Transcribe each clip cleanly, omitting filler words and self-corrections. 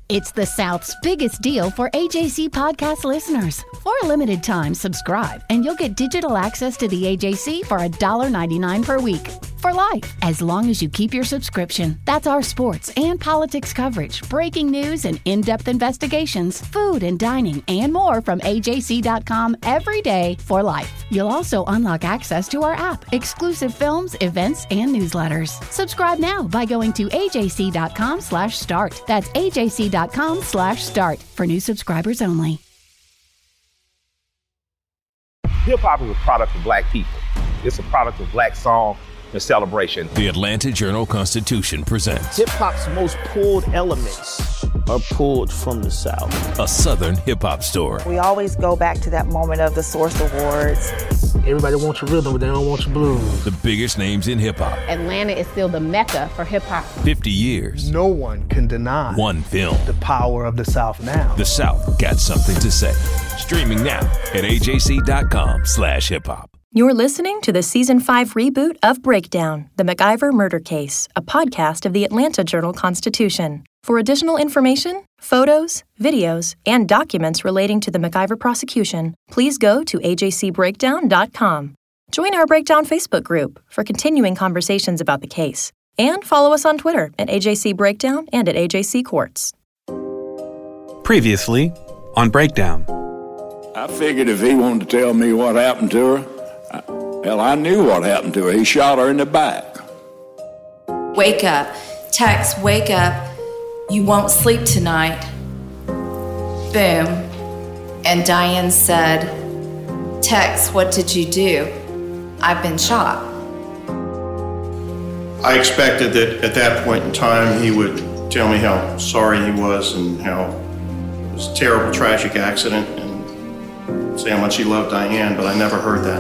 It's the South's biggest deal for AJC podcast listeners. For a limited time, subscribe, and you'll get digital access to the AJC for $1.99 per week. For life, as long as you keep your subscription. That's our sports and politics coverage, breaking news and in-depth investigations, food and dining, and more from AJC.com every day for life. You'll also unlock access to our app, exclusive films, events, and newsletters. Subscribe now by going to AJC.com/start. That's AJC.com/start for new subscribers only. Hip-hop is a product of black people. It's a product of black song and celebration. The Atlanta Journal-Constitution presents hip-hop's most pulled elements are pulled from the South. A Southern hip-hop story. We always go back to that moment of the Source Awards. Everybody wants your rhythm, but they don't want your blues. The biggest names in hip-hop. Atlanta is still the mecca for hip-hop. 50 years. No one can deny one film. The power of the South now. The South got something to say. Streaming now at AJC.com/hip-hop. You're listening to the Season 5 reboot of Breakdown, The MacIver Murder Case, a podcast of the Atlanta Journal-Constitution. For additional information, photos, videos, and documents relating to the MacIver prosecution, please go to ajcbreakdown.com. Join our Breakdown Facebook group for continuing conversations about the case. And follow us on Twitter at AJC Breakdown and at AJC Courts. Previously on Breakdown. I figured if he wanted to tell me what happened to her, I knew what happened to her. He shot her in the back. Wake up. Tex, wake up. You won't sleep tonight. Boom. And Diane said, Tex, what did you do? I've been shot. I expected that at that point in time he would tell me how sorry he was and how it was a terrible, tragic accident and say how much he loved Diane, but I never heard that.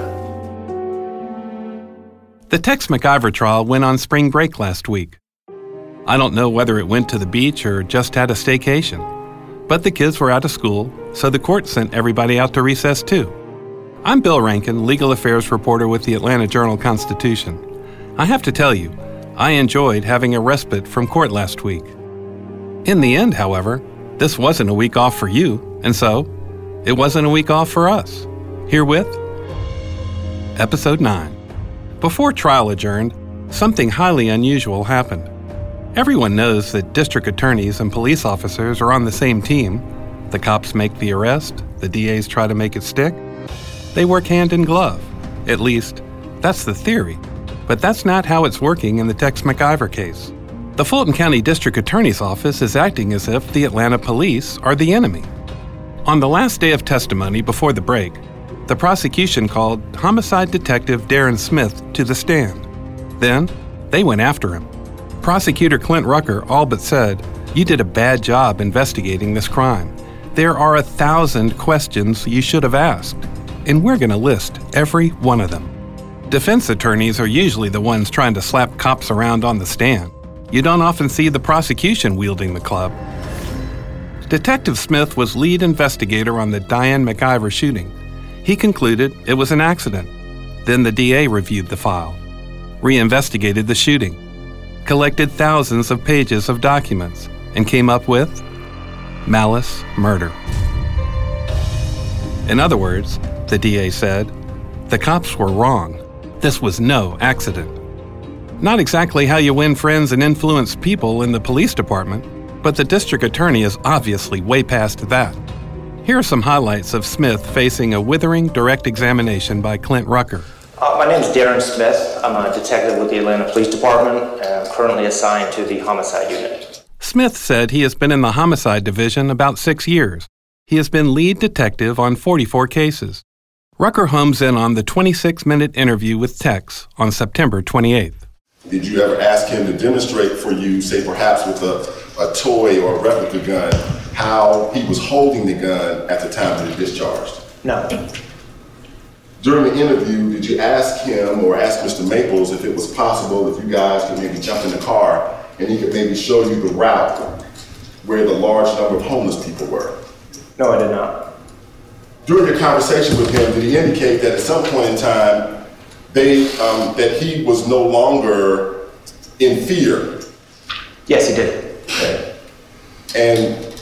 The Tex MacIver trial went on spring break last week. I don't know whether it went to the beach or just had a staycation, but the kids were out of school, so the court sent everybody out to recess too. I'm Bill Rankin, legal affairs reporter with the Atlanta Journal-Constitution. I have to tell you, I enjoyed having a respite from court last week. In the end, however, this wasn't a week off for you, and so it wasn't a week off for us. Herewith, Episode 9. Before trial adjourned, something highly unusual happened. Everyone knows that district attorneys and police officers are on the same team. The cops make the arrest, the DAs try to make it stick. They work hand in glove. At least, that's the theory. But that's not how it's working in the Tex MacIver case. The Fulton County District Attorney's Office is acting as if the Atlanta police are the enemy. On the last day of testimony before the break, the prosecution called homicide detective Darren Smith to the stand. Then, they went after him. Prosecutor Clint Rucker all but said, "You did a bad job investigating this crime. There are 1,000 questions you should have asked, and we're going to list every one of them." Defense attorneys are usually the ones trying to slap cops around on the stand. You don't often see the prosecution wielding the club. Detective Smith was lead investigator on the Diane MacIver shooting. He concluded it was an accident. Then the DA reviewed the file, reinvestigated the shooting, collected thousands of pages of documents, and came up with malice murder. In other words, the DA said, the cops were wrong. This was no accident. Not exactly how you win friends and influence people in the police department, but the district attorney is obviously way past that. Here are some highlights of Smith facing a withering direct examination by Clint Rucker. My name is Darren Smith. I'm a detective with the Atlanta Police Department, and I'm currently assigned to the homicide unit. Smith said he has been in the homicide division about 6 years. He has been lead detective on 44 cases. Rucker homes in on the 26-minute interview with Tex on September 28th. Did you ever ask him to demonstrate for you, say perhaps with a toy or a replica gun, how he was holding the gun at the time that he discharged? No. During the interview, did you ask him or ask Mr. Maples if it was possible if you guys could maybe jump in the car and he could maybe show you the route where the large number of homeless people were? No, I did not. During your conversation with him, did he indicate that at some point in time that he was no longer in fear? Yes, he did. Okay. And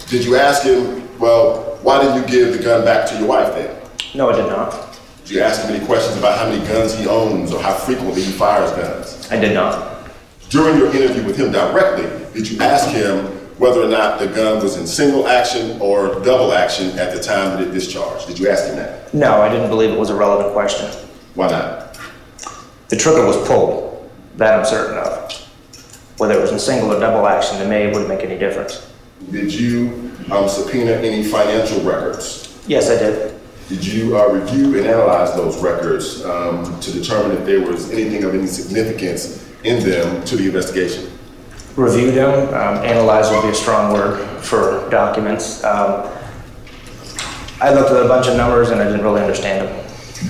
Did you ask him, well, why did you give the gun back to your wife then? No, I did not. Did you ask him any questions about how many guns he owns or how frequently he fires guns? I did not. During your interview with him directly, did you ask him whether or not the gun was in single action or double action at the time that it discharged? Did you ask him that? No, I didn't believe it was a relevant question. Why not? The trigger was pulled. That I'm certain of. Whether it was in single or double action to me, it wouldn't make any difference. Did you subpoena any financial records? Yes, I did. Did you review and analyze those records to determine if there was anything of any significance in them to the investigation? Review them. Analyze would be a strong word for documents. I looked at a bunch of numbers and I didn't really understand them.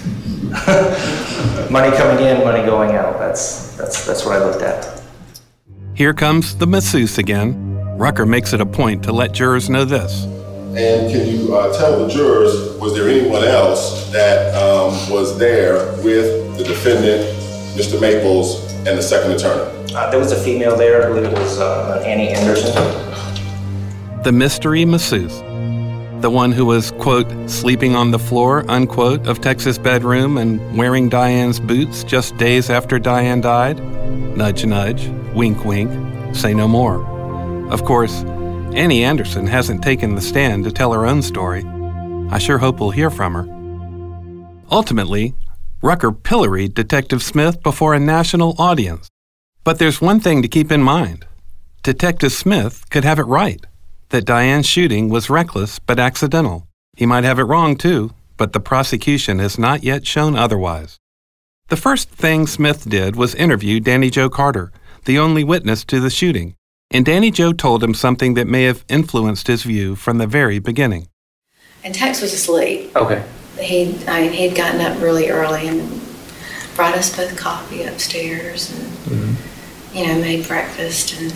Money coming in, money going out. That's what I looked at. Here comes the masseuse again. Rucker makes it a point to let jurors know this. And can you tell the jurors, was there anyone else that was there with the defendant, Mr. Maples, and the second attorney? There was a female there. I believe it was Annie Anderson. The mystery masseuse. The one who was, quote, sleeping on the floor, unquote, of Tex's bedroom and wearing Diane's boots just days after Diane died? Nudge, nudge, wink, wink, say no more. Of course, Annie Anderson hasn't taken the stand to tell her own story. I sure hope we'll hear from her. Ultimately, Rucker pilloried Detective Smith before a national audience. But there's one thing to keep in mind. Detective Smith could have it right, that Diane's shooting was reckless but accidental. He might have it wrong too, but the prosecution has not yet shown otherwise. The first thing Smith did was interview Danny Joe Carter, the only witness to the shooting. And Danny Joe told him something that may have influenced his view from the very beginning. And Tex was asleep. Okay. He'd gotten up really early and brought us both coffee upstairs and, made breakfast. And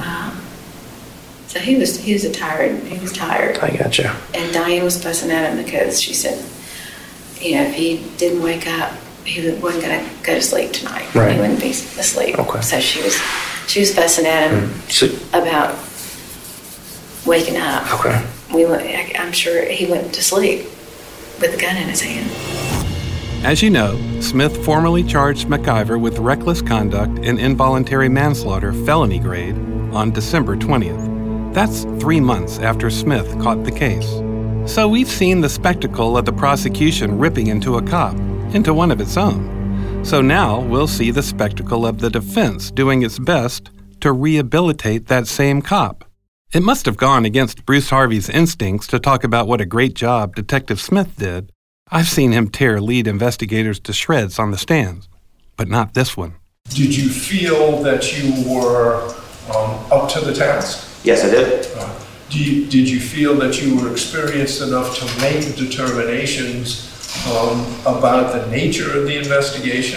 so he was tired. I gotcha. And Diane was fussing at him because she said, if he didn't wake up, he wasn't going to go to sleep tonight. Right. He wouldn't be asleep. Okay. So she was fussing at him about waking up. Okay. I'm sure he went to sleep with the gun in his hand. As you know, Smith formally charged MacIver with reckless conduct and involuntary manslaughter felony grade on December 20th. That's 3 months after Smith caught the case. So we've seen the spectacle of the prosecution ripping into a cop, into one of its own. So now we'll see the spectacle of the defense doing its best to rehabilitate that same cop. It must have gone against Bruce Harvey's instincts to talk about what a great job Detective Smith did. I've seen him tear lead investigators to shreds on the stands, but not this one. Did you feel that you were up to the task? Yes, I did. Did you feel that you were experienced enough to make determinations about the nature of the investigation?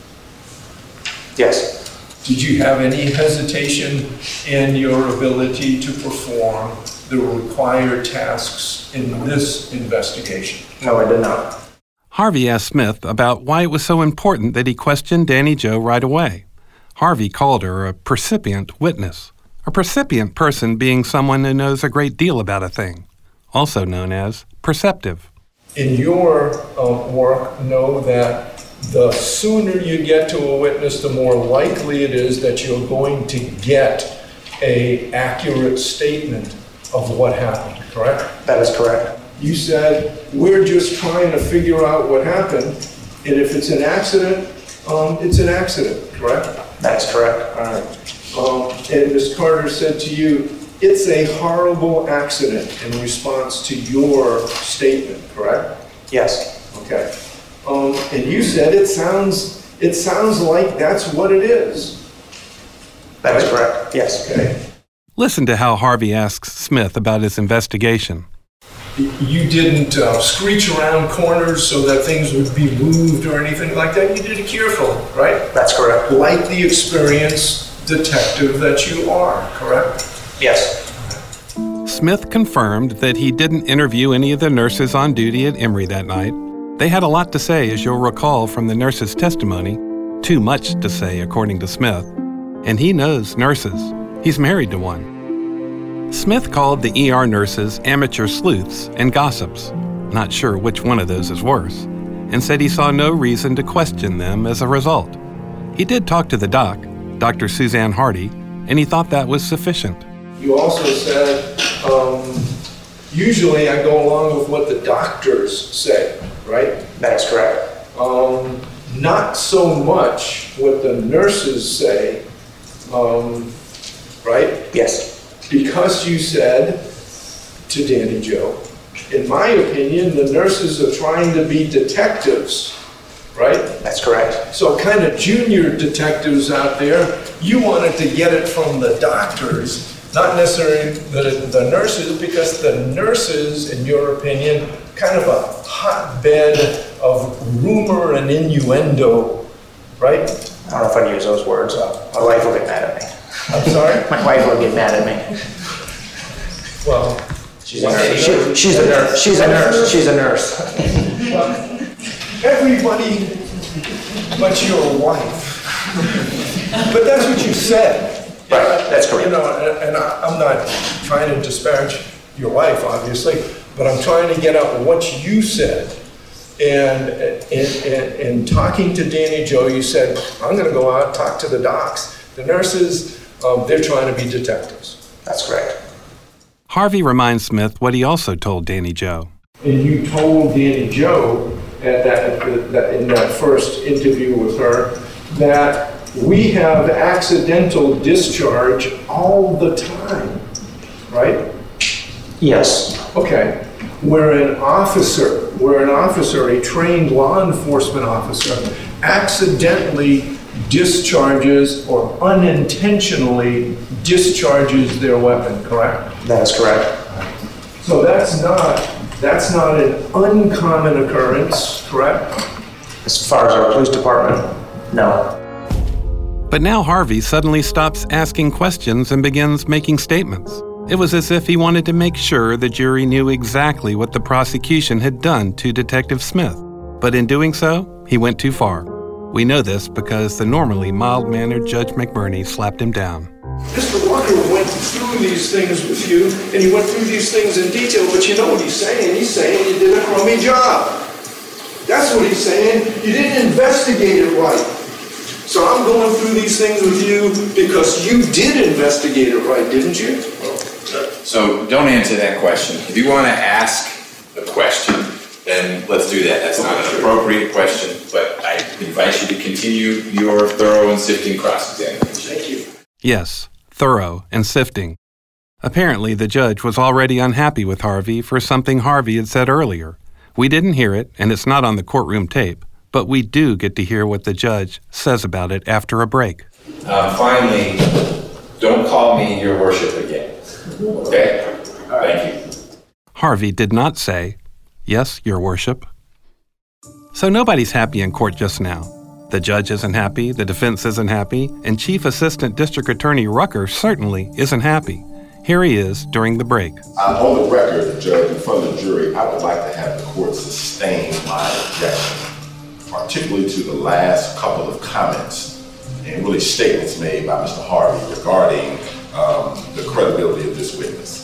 Yes. Did you have any hesitation in your ability to perform the required tasks in this investigation? No, I did not. Harvey asked Smith about why it was so important that he questioned Danny Joe right away. Harvey called her a percipient witness. A percipient person being someone who knows a great deal about a thing, also known as perceptive. In your work, know that the sooner you get to a witness, the more likely it is that you're going to get an accurate statement of what happened, correct? That is correct. You said, we're just trying to figure out what happened, and if it's an accident, it's an accident, correct? That's correct. All right. And Ms. Carter said to you, it's a horrible accident in response to your statement, correct? Yes. Okay. And you said it sounds like that's what it is. That is correct. Yes. Okay. Listen to how Harvey asks Smith about his investigation. You didn't screech around corners so that things would be moved or anything like that. You did it carefully, right? That's correct. Like the experienced detective that you are, correct? Yes. Smith confirmed that he didn't interview any of the nurses on duty at Emory that night. They had a lot to say, as you'll recall from the nurses' testimony. Too much to say, according to Smith. And he knows nurses. He's married to one. Smith called the ER nurses amateur sleuths and gossips, not sure which one of those is worse, and said he saw no reason to question them as a result. He did talk to the doc, Dr. Suzanne Hardy, and he thought that was sufficient. You also said, usually I go along with what the doctors say, right? That is correct. Not so much what the nurses say, right? Yes. Because you said to Danny Joe, in my opinion, the nurses are trying to be detectives, right? That's correct. So kind of junior detectives out there, you wanted to get it from the doctors, not necessarily the nurses, because the nurses, in your opinion, kind of a hotbed of rumor and innuendo, right? I don't know if I'd use those words. My wife will get mad at me. I'm sorry? My wife will get mad at me. Well, she's a nurse. She's a nurse. She's a nurse. She's a nurse. Well, everybody but your wife. But that's what you said. Right, that's correct. You know, and I'm not trying to disparage your wife, obviously, but I'm trying to get at what you said. And in talking to Danny Joe, you said, I'm going to go out and talk to the docs. The nurses, they're trying to be detectives. That's correct. Harvey reminds Smith what he also told Danny Joe. And you told Danny Joe in that first interview with her that we have accidental discharge all the time, right? Yes. Okay. Where an officer, a trained law enforcement officer, accidentally discharges or unintentionally discharges their weapon, correct? That is correct. So that's not an uncommon occurrence, correct? As far as our police department, no. But now Harvey suddenly stops asking questions and begins making statements. It was as if he wanted to make sure the jury knew exactly what the prosecution had done to Detective Smith. But in doing so, he went too far. We know this because the normally mild-mannered Judge McBurney slapped him down. Mr. Walker went through these things with you, and he went through these things in detail, but you know what he's saying? He's saying you did a crummy job. That's what he's saying. You didn't investigate it right. So I'm going through these things with you because you did investigate it right, didn't you? So don't answer that question. If you want to ask a question, then let's do that. That's not an appropriate question, but I invite you to continue your thorough and sifting cross-examination. Thank you. Yes, thorough and sifting. Apparently, the judge was already unhappy with Harvey for something Harvey had said earlier. We didn't hear it, and it's not on the courtroom tape, but we do get to hear what the judge says about it after a break. Finally, don't call me your worship again. Okay? Thank you. Harvey did not say, "Yes, your worship." So nobody's happy in court just now. The judge isn't happy, the defense isn't happy, and Chief Assistant District Attorney Rucker certainly isn't happy. Here he is during the break. On the record, Judge, in front of the jury, I would like to have the court sustain my objection, particularly to the last couple of comments and really statements made by Mr. Harvey regarding the credibility of this witness.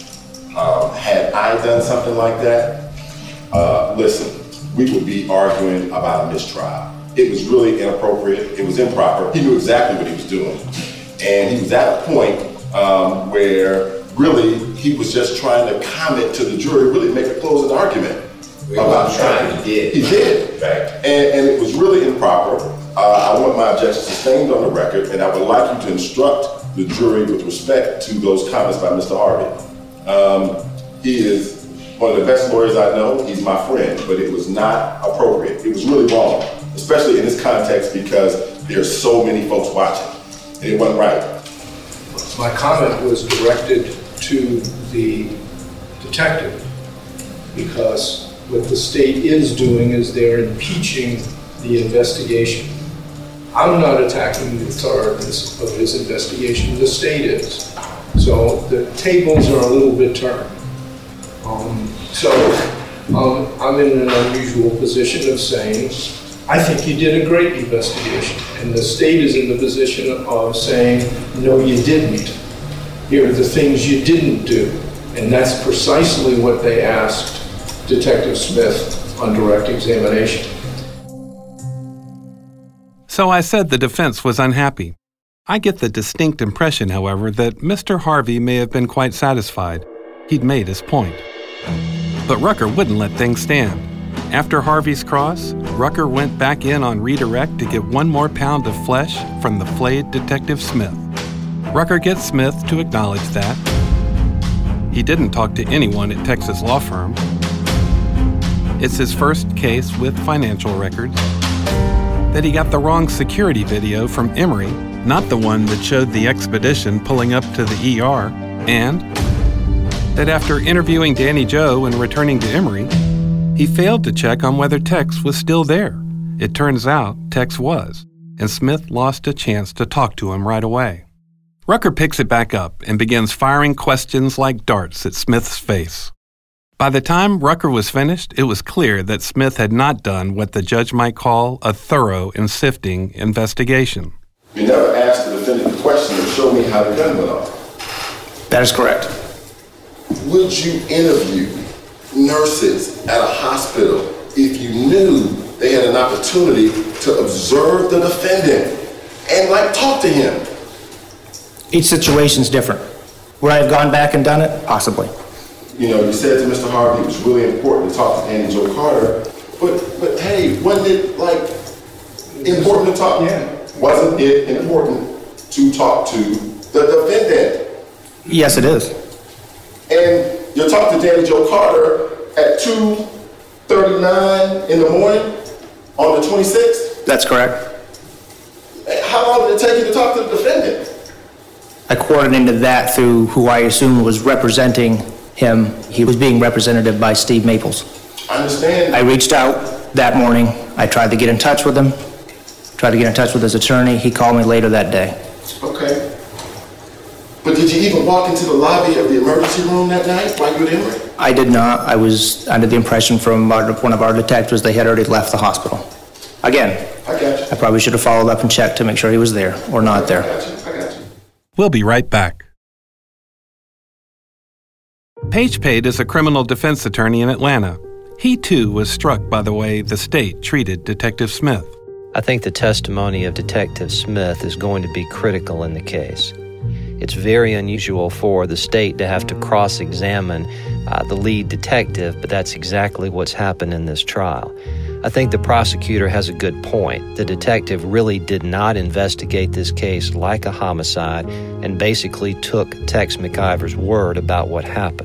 Had I done something like that, listen, we would be arguing about a mistrial. It was really inappropriate. It was improper. He knew exactly what he was doing. And he was at a point where really he was just trying to comment to the jury, really make a closing argument. About trying. He did. He did. Right. And it was really improper. I want my objection sustained on the record, and I would like you to instruct the jury with respect to those comments by Mr. Harvey. He is one of the best lawyers I know. He's my friend, but it was not appropriate. It was really wrong, especially in this context because there's so many folks watching, and it wasn't right. My comment was directed to the detective because what the state is doing is they're impeaching the investigation. I'm not attacking the thoroughness of his investigation, the state is. So the tables are a little bit turned. I'm in an unusual position of saying, I think you did a great investigation. And the state is in the position of saying, no, you didn't. here are the things you didn't do. And that's precisely what they asked Detective Smith on direct examination. So I said the defense was unhappy. I get the distinct impression, however, that Mr. Harvey may have been quite satisfied. He'd made his point. But Rucker wouldn't let things stand. After Harvey's cross, Rucker went back in on redirect to get 1 more pound of flesh from the flayed Detective Smith. Rucker gets Smith to acknowledge that. He didn't talk to anyone at Texas law firm. It's his first case with financial records. That he got the wrong security video from Emory, not the one that showed the expedition pulling up to the ER, and that after interviewing Danny Joe and returning to Emory, he failed to check on whether Tex was still there. It turns out Tex was, and Smith lost a chance to talk to him right away. Rucker picks it back up and begins firing questions like darts at Smith's face. By the time Rucker was finished, it was clear that Smith had not done what the judge might call a thorough and sifting investigation. You never asked the defendant the question to show me how the gun went off. That is correct. Would you interview nurses at a hospital if you knew they had an opportunity to observe the defendant and talk to him? Each situation's different. Would I have gone back and done it? Possibly. You said to Mr. Harvey it was really important to talk to Danny Joe Carter, but hey, wasn't it important to talk? Yeah. Wasn't it important to talk to the defendant? Yes, it is. And you talked to Danny Joe Carter at 2:39 in the morning on the 26th? That's correct. How long did it take you to talk to the defendant? I coordinated that through who I assume was representing him. He was being represented by Steve Maples. I understand. I reached out that morning. I tried to get in touch with him, tried to get in touch with his attorney. He called me later that day. Okay. But did you even walk into the lobby of the emergency room that night while you were there? I did not. I was under the impression from one of our detectives they had already left the hospital. Again, I got you. I probably should have followed up and checked to make sure he was there or not there. I got you. We'll be right back. Paige Pate is a criminal defense attorney in Atlanta. He, too, was struck by the way the state treated Detective Smith. I think the testimony of Detective Smith is going to be critical in the case. It's very unusual for the state to have to cross-examine the lead detective, but that's exactly what's happened in this trial. I think the prosecutor has a good point. The detective really did not investigate this case like a homicide and basically took Tex McIver's word about what happened.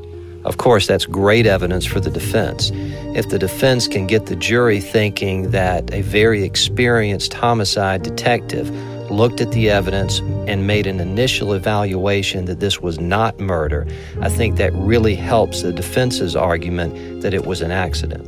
Of course, that's great evidence for the defense. If the defense can get the jury thinking that a very experienced homicide detective looked at the evidence and made an initial evaluation that this was not murder, I think that really helps the defense's argument that it was an accident.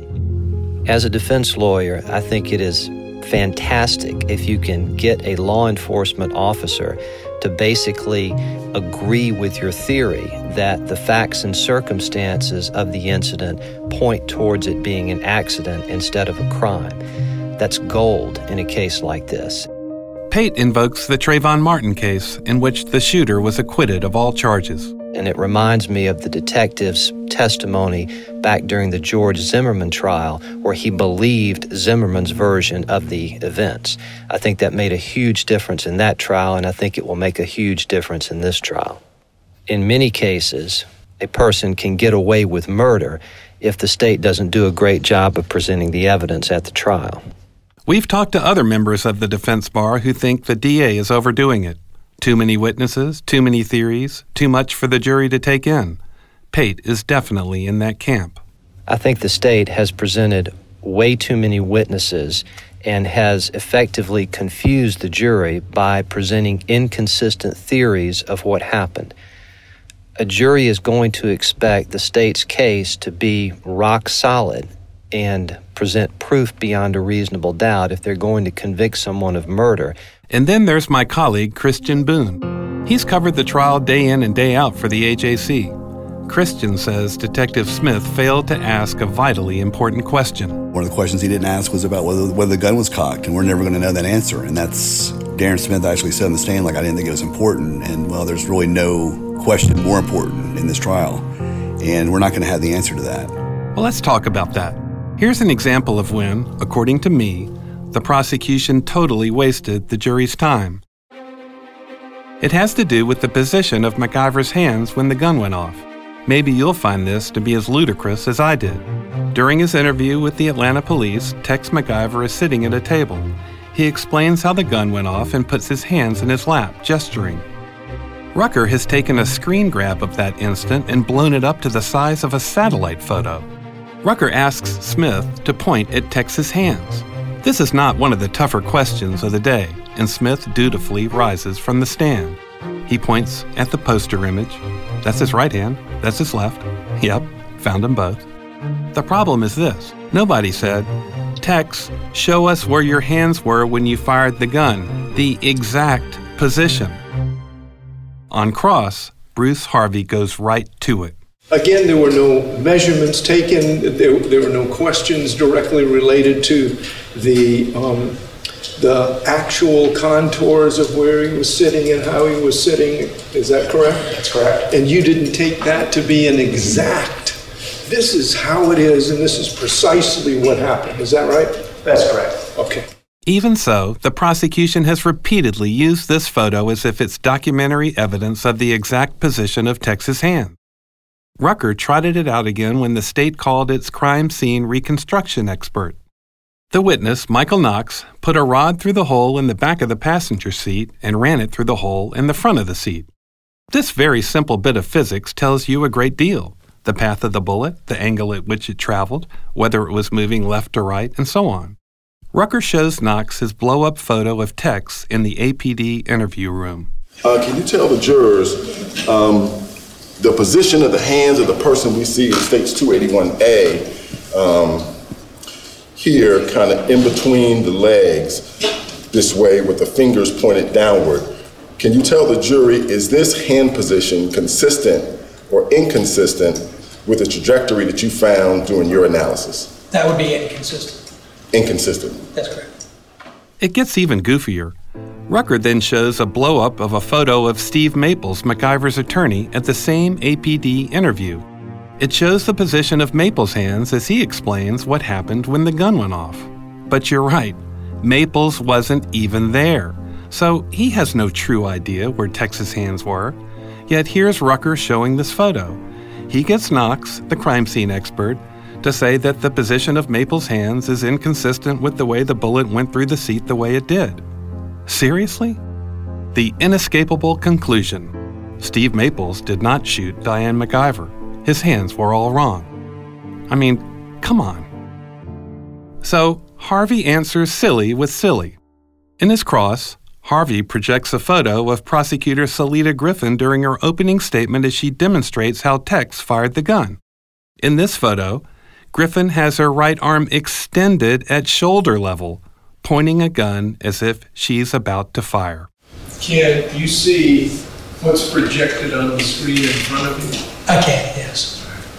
As a defense lawyer, I think it is fantastic if you can get a law enforcement officer to basically agree with your theory that the facts and circumstances of the incident point towards it being an accident instead of a crime. That's gold in a case like this. Pate invokes the Trayvon Martin case, in which the shooter was acquitted of all charges. And it reminds me of the detective's testimony back during the George Zimmerman trial, where he believed Zimmerman's version of the events. I think that made a huge difference in that trial, and I think it will make a huge difference in this trial. In many cases, a person can get away with murder if the state doesn't do a great job of presenting the evidence at the trial. We've talked to other members of the defense bar who think the DA is overdoing it. Too many witnesses, too many theories, too much for the jury to take in. Pate is definitely in that camp. I think the state has presented way too many witnesses and has effectively confused the jury by presenting inconsistent theories of what happened. A jury is going to expect the state's case to be rock solid and present proof beyond a reasonable doubt if they're going to convict someone of murder. And then there's my colleague, Christian Boone. He's covered the trial day in and day out for the AJC. Christian says Detective Smith failed to ask a vitally important question. One of the questions he didn't ask was about whether the gun was cocked, and we're never going to know that answer. And that's Darren Smith actually said on the stand, I didn't think it was important. And, well, there's really no question more important in this trial, and we're not going to have the answer to that. Well, let's talk about that. Here's an example of when, according to me, the prosecution totally wasted the jury's time. It has to do with the position of MacIver's hands when the gun went off. Maybe you'll find this to be as ludicrous as I did. During his interview with the Atlanta police, Tex MacIver is sitting at a table. He explains how the gun went off and puts his hands in his lap, gesturing. Rucker has taken a screen grab of that instant and blown it up to the size of a satellite photo. Rucker asks Smith to point at Tex's hands. This is not one of the tougher questions of the day, and Smith dutifully rises from the stand. He points at the poster image. That's his right hand, that's his left. Yep, found them both. The problem is this. Nobody said, "Tex, show us where your hands were when you fired the gun, the exact position." On cross, Bruce Harvey goes right to it. Again, there were no measurements taken. There were no questions directly related to the actual contours of where he was sitting and how he was sitting. Is that correct? That's correct. And you didn't take that to be an exact, this is how it is and this is precisely what happened. Is that right? That's correct. Okay. Even so, the prosecution has repeatedly used this photo as if it's documentary evidence of the exact position of Tex's hand. Rucker trotted it out again when the state called its crime scene reconstruction expert. The witness, Michael Knox, put a rod through the hole in the back of the passenger seat and ran it through the hole in the front of the seat. This very simple bit of physics tells you a great deal. The path of the bullet, the angle at which it traveled, whether it was moving left to right, and so on. Rucker shows Knox his blow-up photo of Tex in the APD interview room. Can you tell the jurors the position of the hands of the person we see in States 281A here, kind of in between the legs, this way with the fingers pointed downward? Can you tell the jury, is this hand position consistent or inconsistent with the trajectory that you found during your analysis? That would be inconsistent. Inconsistent. That's correct. It gets even goofier. Rucker then shows a blow-up of a photo of Steve Maples, MacIver's attorney, at the same APD interview. It shows the position of Maples' hands as he explains what happened when the gun went off. But you're right, Maples wasn't even there, so he has no true idea where Tex's hands were. Yet here's Rucker showing this photo. He gets Knox, the crime scene expert, to say that the position of Maples' hands is inconsistent with the way the bullet went through the seat the way it did. Seriously? The inescapable conclusion. Steve Maples did not shoot Diane MacIver. His hands were all wrong. I mean, come on. So, Harvey answers silly with silly. In his cross, Harvey projects a photo of prosecutor Salita Griffin during her opening statement as she demonstrates how Tex fired the gun. In this photo, Griffin has her right arm extended at shoulder level, pointing a gun as if she's about to fire. Can you see what's projected on the screen in front of you? I can, yes.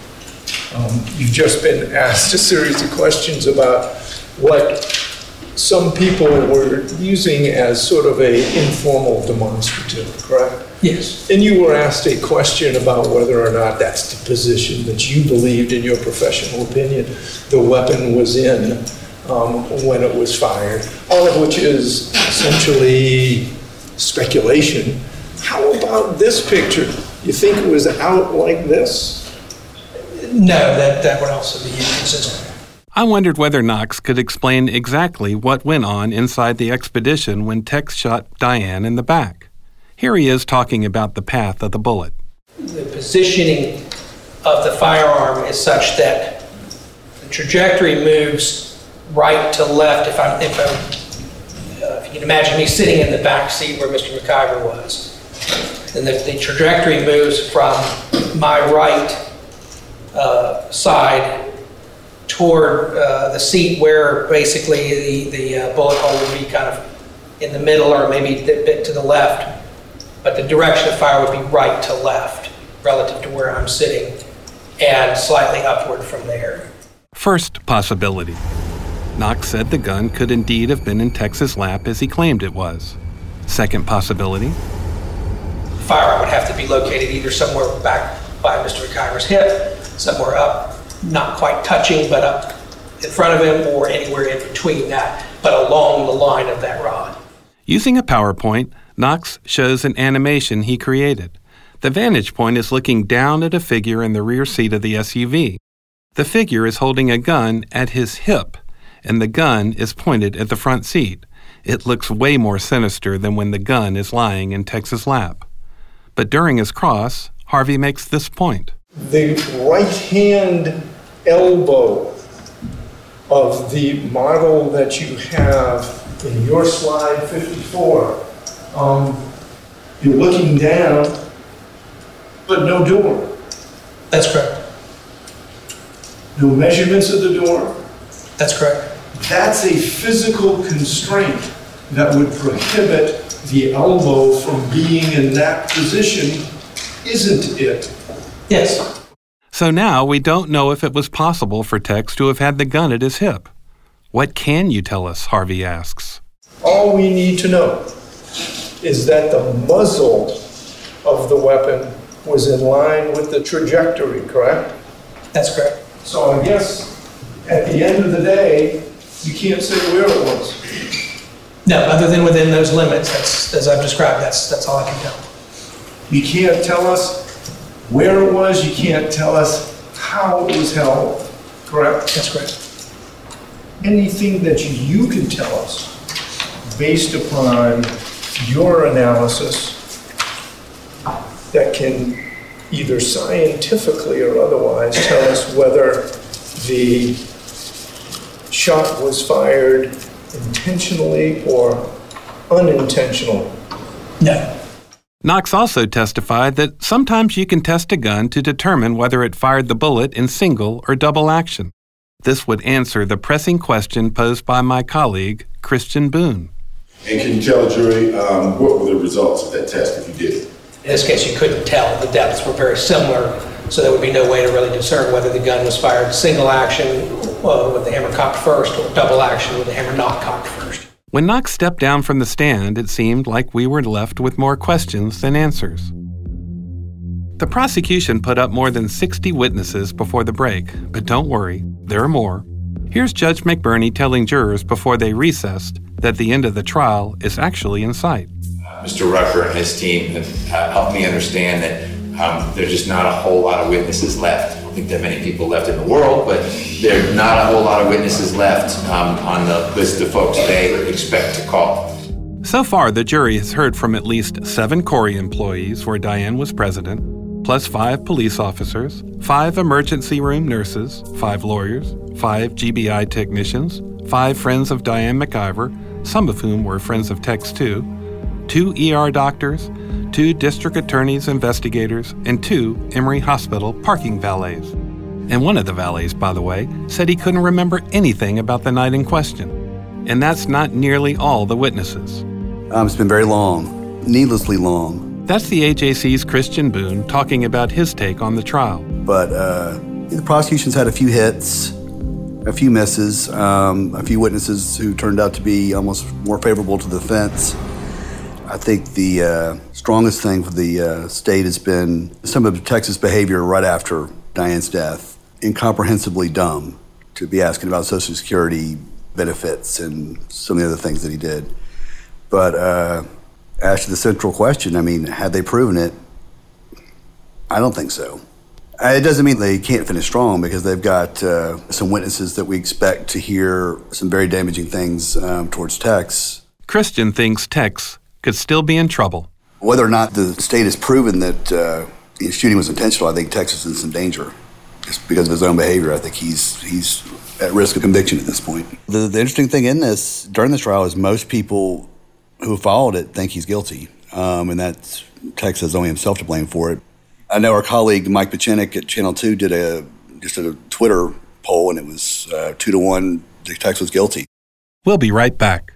You've just been asked a series of questions about what some people were using as sort of an informal demonstrative, correct? Yes. And you were asked a question about whether or not that's the position that you believed, in your professional opinion, the weapon was in when it was fired, all of which is essentially speculation. How about this picture? You think it was out like this? No, that would also be inconsistent. I wondered whether Knox could explain exactly what went on inside the expedition when Tex shot Diane in the back. Here he is talking about the path of the bullet. The positioning of the firearm is such that the trajectory moves right to left. If you can imagine me sitting in the back seat where Mr. MacIver was, then the trajectory moves from my right side toward the seat where basically the bullet hole would be kind of in the middle or maybe a bit to the left. But the direction of fire would be right to left relative to where I'm sitting and slightly upward from there. First possibility. Knox said the gun could indeed have been in Tex's lap as he claimed it was. Second possibility. firearm would have to be located either somewhere back by Mr. McIver's hip, somewhere up, not quite touching, but up in front of him, or anywhere in between that, but along the line of that rod. Using a PowerPoint, Knox shows an animation he created. The vantage point is looking down at a figure in the rear seat of the SUV. The figure is holding a gun at his hip, and the gun is pointed at the front seat. It looks way more sinister than when the gun is lying in Tex's lap. But during his cross, Harvey makes this point. The right-hand elbow of the model that you have in your slide 54, you're looking down, but no door. That's correct. No measurements of the door. That's correct. That's a physical constraint that would prohibit the elbow from being in that position, isn't it? Yes. So now we don't know if it was possible for Tex to have had the gun at his hip. What can you tell us, Harvey asks. All we need to know is that the muzzle of the weapon was in line with the trajectory, correct? That's correct. So I guess at the end of the day, you can't say where it was. No, other than within those limits, that's, as I've described, that's all I can tell. You can't tell us where it was, you can't tell us how it was held, correct? That's correct. Anything that you can tell us based upon your analysis that can either scientifically or otherwise tell us whether the shot was fired intentionally or unintentionally? No. Knox also testified that sometimes you can test a gun to determine whether it fired the bullet in single or double action. This would answer the pressing question posed by my colleague, Christian Boone. And can you tell the jury what were the results of that test if you did it? In this case, you couldn't tell. The depths were very similar, so there would be no way to really discern whether the gun was fired single action with the hammer cocked first or double action with the hammer not cocked first. When Knox stepped down from the stand, it seemed like we were left with more questions than answers. The prosecution put up more than 60 witnesses before the break, but don't worry, there are more. Here's Judge McBurney telling jurors before they recessed that the end of the trial is actually in sight. Mr. Rucker and his team have helped me understand that there's just not a whole lot of witnesses left. I don't think there are many people left in the world, but there are not a whole lot of witnesses left on the list of folks they expect to call. So far, the jury has heard from at least 7 Corey employees where Diane was president, plus 5 police officers, 5 emergency room nurses, 5 lawyers, 5 GBI technicians, 5 friends of Diane McIver, some of whom were friends of Tex too, 2 ER doctors, 2 district attorneys investigators, and 2 Emory Hospital parking valets. And one of the valets, by the way, said he couldn't remember anything about the night in question. And that's not nearly all the witnesses. It's been very long, needlessly long. That's the AJC's Christian Boone talking about his take on the trial. But the prosecution's had a few hits, a few misses, a few witnesses who turned out to be almost more favorable to the defense. I think the strongest thing for the state has been some of Tex's behavior right after Diane's death. Incomprehensibly dumb to be asking about Social Security benefits and some of the other things that he did. But as to the central question, I mean, had they proven it? I don't think so. It doesn't mean they can't finish strong because they've got some witnesses that we expect to hear some very damaging things towards Tex. Christian thinks Tex could still be in trouble. Whether or not the state has proven that the shooting was intentional, I think Tex is in some danger. Just because of his own behavior, I think he's at risk of conviction at this point. The interesting thing in this, during this trial, is most people who followed it think he's guilty. And that's, Tex has only himself to blame for it. I know our colleague Mike Pachenik at Channel 2 did a Twitter poll, and it was 2-1, Tex was guilty. We'll be right back.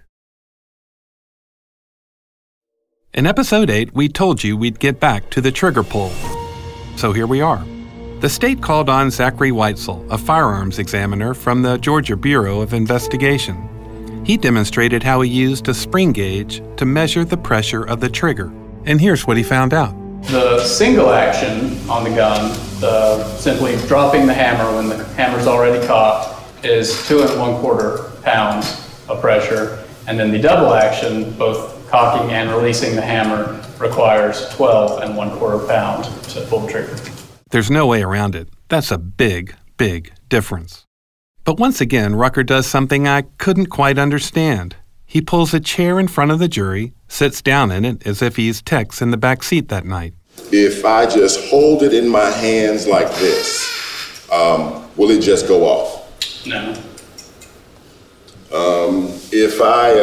In Episode 8, we told you we'd get back to the trigger pull. So here we are. The state called on Zachary Weitzel, a firearms examiner from the Georgia Bureau of Investigation. He demonstrated how he used a spring gauge to measure the pressure of the trigger. And here's what he found out. The single action on the gun, simply dropping the hammer when the hammer's already cocked, is 2 1/4 pounds of pressure. And then the double action, both cocking and releasing the hammer, requires 12 1/4 pounds to pull the trigger. There's no way around it. That's a big, big difference. But once again, Rucker does something I couldn't quite understand. He pulls a chair in front of the jury, sits down in it as if he's Tex in the back seat that night. If I just hold it in my hands like this, will it just go off? No. If I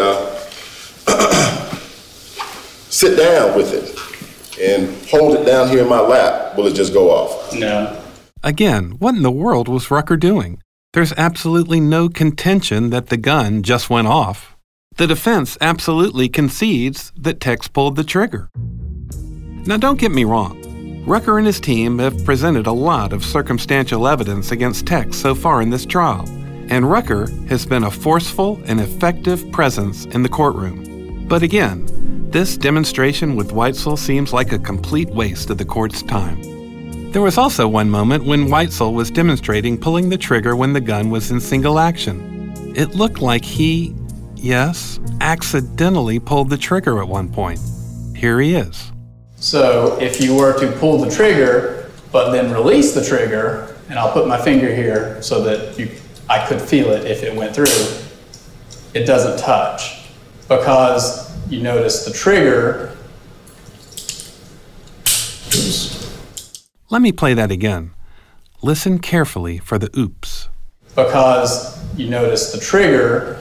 sit down with it and hold it down here in my lap, will it just go off? No. Again, what in the world was Rucker doing? There's absolutely no contention that the gun just went off. The defense absolutely concedes that Tex pulled the trigger. Now, don't get me wrong. Rucker and his team have presented a lot of circumstantial evidence against Tex so far in this trial, and Rucker has been a forceful and effective presence in the courtroom. But again, this demonstration with Weitzel seems like a complete waste of the court's time. There was also one moment when Weitzel was demonstrating pulling the trigger when the gun was in single action. It looked like he, yes, accidentally pulled the trigger at one point. Here he is. So if you were to pull the trigger, but then release the trigger, and I'll put my finger here so that I could feel it if it went through, it doesn't touch. Because you notice the trigger. Let me play that again. Listen carefully for the oops. Because you notice the trigger.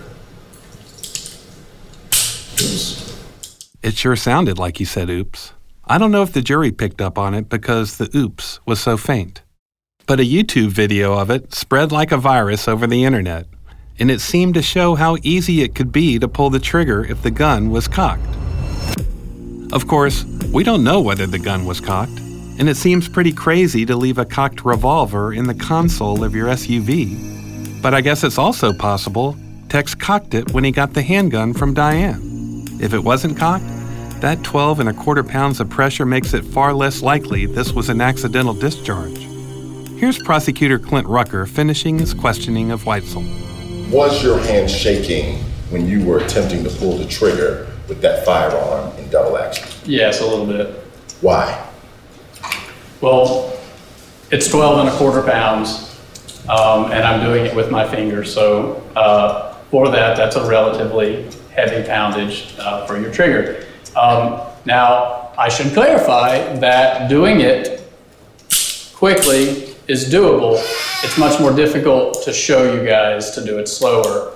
It sure sounded like he said oops. I don't know if the jury picked up on it because the oops was so faint. But a YouTube video of it spread like a virus over the internet, and it seemed to show how easy it could be to pull the trigger if the gun was cocked. Of course, we don't know whether the gun was cocked, and it seems pretty crazy to leave a cocked revolver in the console of your SUV. But I guess it's also possible Tex cocked it when he got the handgun from Diane. If it wasn't cocked, that 12 1/4 pounds of pressure makes it far less likely this was an accidental discharge. Here's Prosecutor Clint Rucker finishing his questioning of Weitzel. Was your hand shaking when you were attempting to pull the trigger with that firearm in double action? Yes, a little bit. Why? Well, it's 12 1/4 pounds, and I'm doing it with my fingers. So for that's a relatively heavy poundage for your trigger. Now, I should clarify that doing it quickly is doable. It's much more difficult to show you guys to do it slower.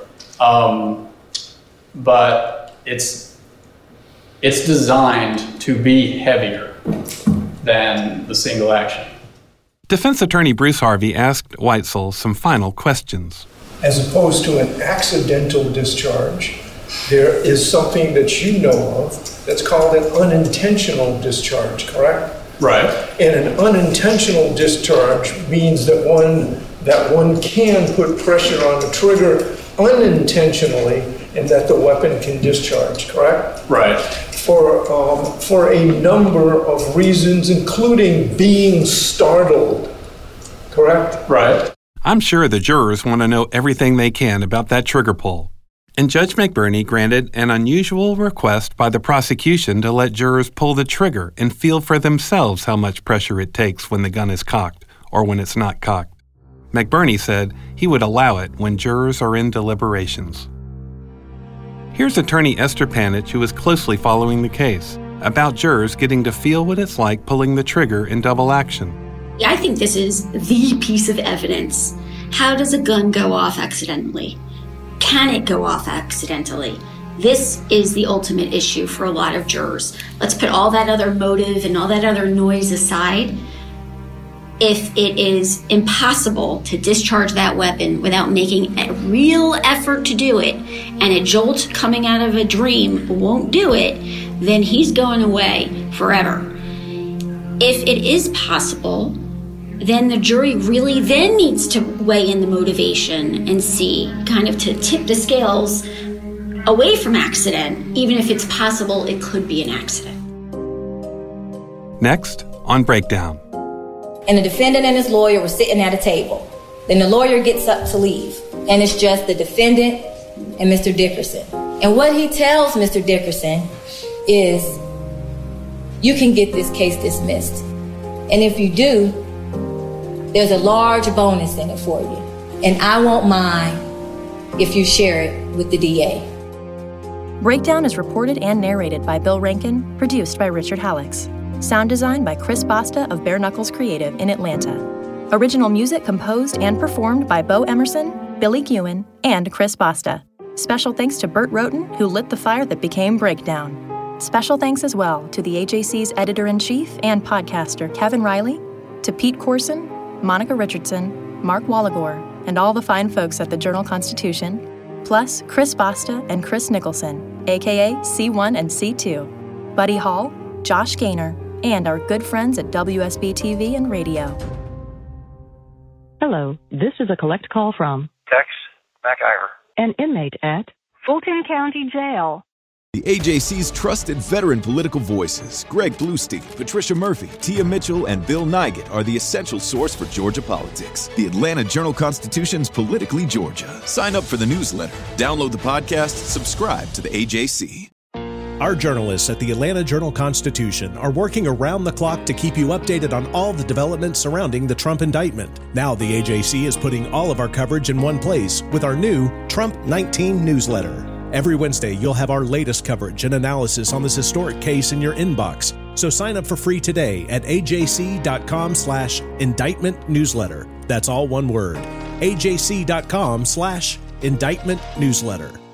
But it's designed to be heavier than the single action. Defense attorney Bruce Harvey asked Weitzel some final questions. As opposed to an accidental discharge, there is something that you know of that's called an unintentional discharge, correct? Right. And an unintentional discharge means that one can put pressure on the trigger unintentionally and that the weapon can discharge, correct? Right. For a number of reasons, including being startled, correct? Right. I'm sure the jurors want to know everything they can about that trigger pull. And Judge McBurney granted an unusual request by the prosecution to let jurors pull the trigger and feel for themselves how much pressure it takes when the gun is cocked or when it's not cocked. McBurney said he would allow it when jurors are in deliberations. Here's attorney Esther Panich, who is closely following the case, about jurors getting to feel what it's like pulling the trigger in double action. I think this is the piece of evidence. How does a gun go off accidentally? Can it go off accidentally? This is the ultimate issue for a lot of jurors. Let's put all that other motive and all that other noise aside. If it is impossible to discharge that weapon without making a real effort to do it, and a jolt coming out of a dream won't do it, then he's going away forever. If it is possible, then the jury really then needs to weigh in the motivation and see, kind of to tip the scales away from accident, even if it's possible it could be an accident. Next on Breakdown. And the defendant and his lawyer were sitting at a table. Then the lawyer gets up to leave, and it's just the defendant and Mr. Dickerson. And what he tells Mr. Dickerson is, you can get this case dismissed. And if you do, there's a large bonus in it for you. And I won't mind if you share it with the DA. Breakdown is reported and narrated by Bill Rankin, produced by Richard Hallex. Sound design by Chris Basta of Bare Knuckles Creative in Atlanta. Original music composed and performed by Bo Emerson, Billy Guin, and Chris Basta. Special thanks to Bert Roten, who lit the fire that became Breakdown. Special thanks as well to the AJC's editor-in-chief and podcaster Kevin Riley, to Pete Corson, Monica Richardson, Mark Wallagore, and all the fine folks at the Journal-Constitution, plus Chris Basta and Chris Nicholson, a.k.a. C1 and C2, Buddy Hall, Josh Gaynor, and our good friends at WSB TV and Radio. Hello, this is a collect call from Tex McIver, an inmate at Fulton County Jail. The AJC's trusted veteran political voices, Greg Bluestein, Patricia Murphy, Tia Mitchell, and Bill Nighet, are the essential source for Georgia politics. The Atlanta Journal-Constitution's Politically Georgia. Sign up for the newsletter, download the podcast, subscribe to the AJC. Our journalists at the Atlanta Journal-Constitution are working around the clock to keep you updated on all the developments surrounding the Trump indictment. Now the AJC is putting all of our coverage in one place with our new Trump 19 newsletter. Every Wednesday, you'll have our latest coverage and analysis on this historic case in your inbox. So sign up for free today at ajc.com/indictment newsletter. That's all one word. ajc.com/indictment newsletter.